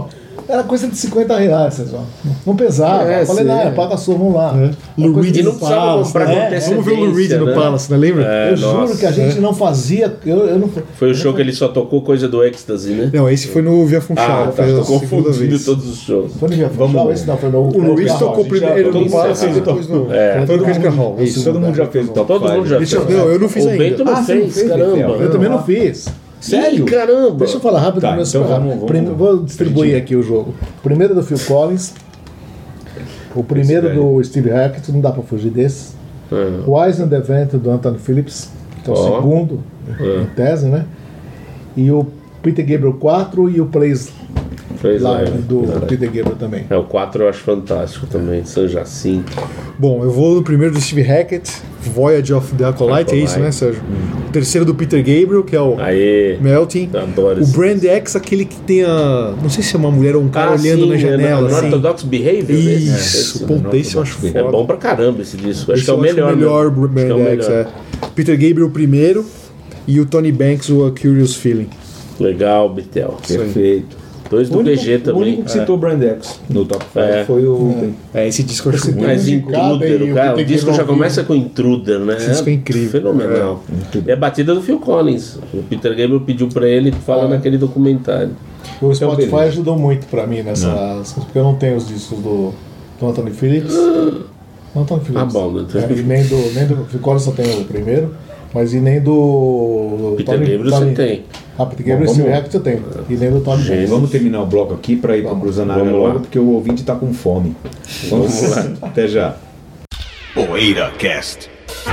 era coisa de cinquenta reais, vocês vão. Não pesava. É, eu falei, sim. não, paga a sua, vamos lá. É. Lou Uma coisa Reed que E não no precisava Palace, comprar né? com É, antecedência, vamos ver o Lou Reed no né? Palace, né? Lembra? É, eu juro nossa. que a gente não fazia. Eu, eu não, Foi o show que ele só tocou coisa do Ecstasy, né? Não, esse foi no Via Funchal. Ah, tá, foi a tô segunda confundindo vez. todos os shows. Foi no Via Vamos- Funchal, esse não, foi no. O Lou Reed Não, tocou a gente já- primeiro todo no Palace e mundo depois no... É. Foi no Critical Hall. Isso, todo mundo já fez o top Todo five. mundo já Deixa eu- fez. não, eu não fiz O ainda. Bento não Ah, você não fez, fez, caramba. Rafael? Eu também não fiz. Sério? Ih, caramba. Deixa eu falar rápido Tá, do meus então programas. vamos- vamos- Prime- Vou distribuir aqui o jogo. O primeiro do Phil Collins. O primeiro Esse do Steve Hackett, não dá pra fugir desse. É. O Wise and the Event do Anthony Phillips, que é o Ó. segundo, É. em tese, né? E o Peter Gabriel quatro e o Plays Fez Live live. do É. Peter Gabriel também. É, o quatro eu acho fantástico também. San Jacinto. Bom, eu vou no primeiro do Steve Hackett, Voyage of the Acolyte, é isso, né, Sérgio? O terceiro do Peter Gabriel, que é o Aê. Melting. Adoro O esse. Brand X, aquele que tem a... Não sei se é uma mulher ou um cara Ah, olhando sim, na janela, é, no assim. Orthodox Behavior. Isso, esse, puta, esse eu acho foda. É bom pra caramba esse disco. Acho Esse que é o eu melhor. acho o melhor mesmo. Acho que é o Brand X, melhor. é. Peter Gabriel primeiro e o Tony Banks, o A Curious Feeling. Legal, Bitel. Perfeito. Dois do O único- B G O também. único que citou Brand X no top cinco É. foi o... É, esse disco eu acho Esse muito. Mas Tem Intruder, Cabe e o, o cara, o Peter disco já Gabriel começa com Intruder, né? Esse disco é incrível. Fenomenal. É. a batida do Phil Collins. O Peter Gabriel pediu pra ele falar Ah. naquele documentário. O Spotify beleza. ajudou muito pra mim nessa. Porque eu não tenho os discos do, do Anthony Phillips. Não Anthony Phillips. Ah, bom, né? É, e nem do. Nem do Phil Collins só tem o primeiro. Mas e nem do. do Peter Gabriel você tem. Ah, Peter Gabriel Bom, e Steve vamos- Hackett eu tenho. E nem do Tony Banks. Vamos terminar o bloco aqui para ir para cruzando a área Vamos lá. logo, porque o ouvinte está com fome. Vamos lá. Até já. Poeira Cast.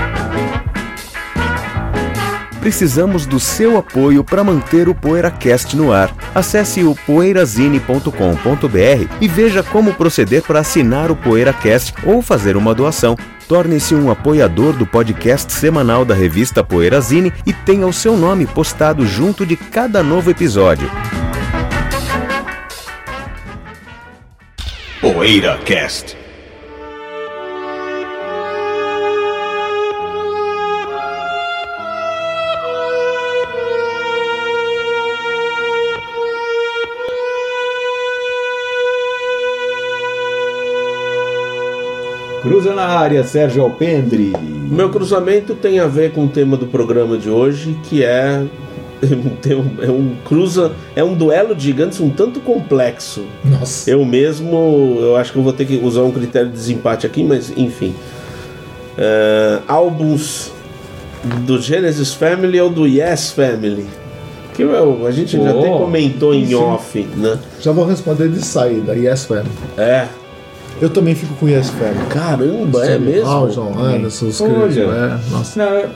Precisamos do seu apoio para manter o PoeiraCast no ar. Acesse o poeirazine ponto com ponto br e veja como proceder para assinar o PoeiraCast ou fazer uma doação. Torne-se um apoiador do podcast semanal da revista Poeirazine e tenha o seu nome postado junto de cada novo episódio. Poeira Cast. Cruza na área, Sérgio Alpendre. O meu cruzamento tem a ver com o tema do programa de hoje, que é tem um, é um cruza, é um duelo de gigantes um tanto complexo. Nossa. Eu mesmo, eu acho que eu vou ter que usar um critério de desempate aqui, mas enfim. É, álbuns do Genesis Family ou do Yes Family? Que eu, a gente já Oh, até comentou em sim. off, né? Já vou responder de saída. Yes, Family. É. Eu também fico com Yes Family. Caramba, é mesmo? Ah, o John Anderson, os Olha. Chris, é, nossa. Não,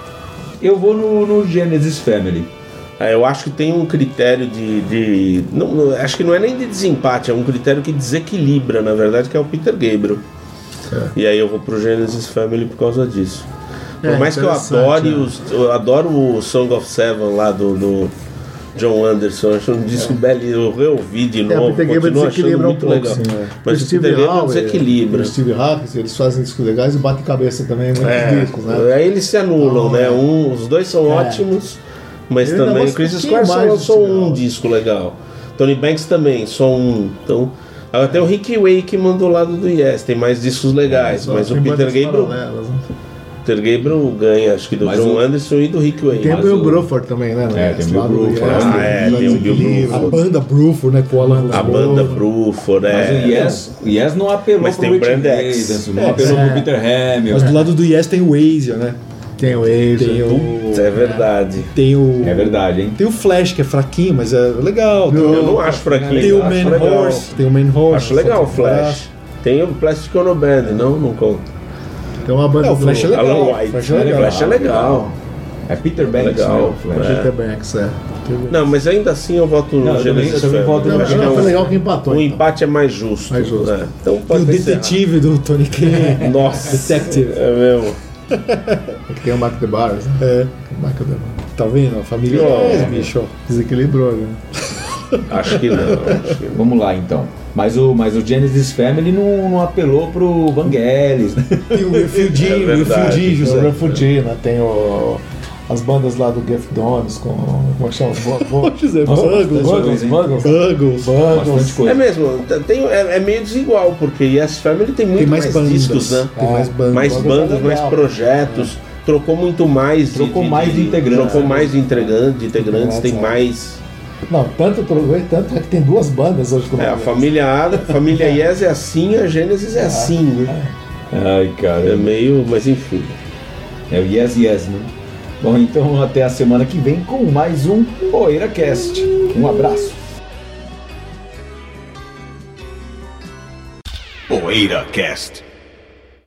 eu vou no, no Genesis Family. É, eu acho que tem um critério de. de não, não- acho que não é nem de desempate, é um critério que desequilibra, na verdade, que é o Peter Gabriel. E aí eu vou pro Genesis Family por causa disso. Por É, mais que eu interessante, adore, é. os, eu adoro o Song of Seven lá do, do John Anderson, eu acho um disco belíssimo. Eu reouvi de É, novo, o Peter Gabriel continuo achando desequilibra um muito pouco, legal. sim, é. Mas o Peter Gabriel desequilibra. O Steve Hackett, eles fazem discos legais e batem cabeça também em muitos É, discos, né? aí eles se anulam, Então, né? é. Um, os dois são É. ótimos, mas Eu ainda também o gosto Chris um Squire pouquinho só mais lançou do Steve um Hackett. disco legal. Tony Banks também, só um. Então, até o Ricky Wakeman do lado do Yes, tem mais discos legais, Só mas o tem Peter bandas Gabriel, paralelas, né? Peter Gabriel ganha, acho que do Mas John o- Anderson e do Rick Tem Wakeman. o Bill Bruford também, né? É, tem o Bill Lá do Bruford, Yes, ah, é, do tem o Bill Desequilíbrio. A banda Bruford, né, com o Alan A banda Bruford, Mas o é. Yes, o yes não apelou Mas pro tem o Rich Brand X. Davis, não É, apelou é. pro Peter Hamill. Mas do lado do Yes tem o Asia, né? Tem o Ace. Tem o... Putz, é verdade. Tem o... É verdade, hein? Tem o Flash, que é fraquinho, mas é legal. Tem Eu o, não acho fraquinho. tem o acho Man legal. Horse. Tem o Man Horse. Acho legal o só tem Flash. Tem o Plastic Ono Band, não? Não conta. Tem uma banda É, o Flash do é legal. Alan White. Flash é legal. Flash é legal. É Peter Banks, Legal. né? O Flash. Peter Banks, é. Não, mas ainda assim eu voto no Não, eu também- Genesis eu também Family. voto no Eu acho que é Não, um- foi legal que empatou. O então. empate é mais justo. Mais justo. É. Então Tem pode o encerrar. detetive do Tony Kane. Nossa. Detective. É mesmo. Que tem o Mark the Bars, né? É. O Mark the Bars. Tá vendo? A família Não. é, bicho. Desequilibrou, né? Acho que não. Acho que não. Vamos lá, então. Mas o, mas o Genesis Family não, não apelou pro Vangelis, né? Tem o Refugee, É o verdade. Refugee, Tem o José. Refugee, né? Tem o as bandas lá do Geoff Downes, com. Como é que chama? José, Buggles, Buggles, Buggles. Buggles. Bastante coisa. É mesmo, tem, é, é meio desigual, porque Yes Family tem muito Tem mais, mais, bandas, discos, né? tem mais bandas. Mais Buggles é bandas, mais legal. projetos, trocou muito mais de- Trocou de, mais de integrantes, Trocou né? mais de integrantes, de integrantes, tem É. mais. Não, tanto, tanto é que tem duas bandas hoje com o É, a nome família Adam, a família Yes é assim, a Gênesis é assim, né? Ai, cara. É meio, mas enfim. É o Yes Yes, né? Bom, então até a semana que vem com mais um PoeiraCast. Um abraço. PoeiraCast.